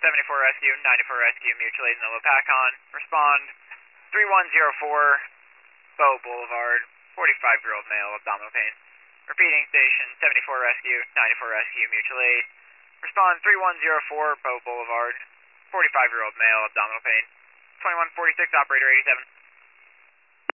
74 Rescue, 94 Rescue, mutual aid Nova Pacon. Respond 3104 Bow Boulevard, 45-year-old male, abdominal pain. Repeating, station 74 Rescue, 94 Rescue, mutual aid. Respond 3104 Bow Boulevard, 45-year-old male, abdominal pain. 2146, operator 87.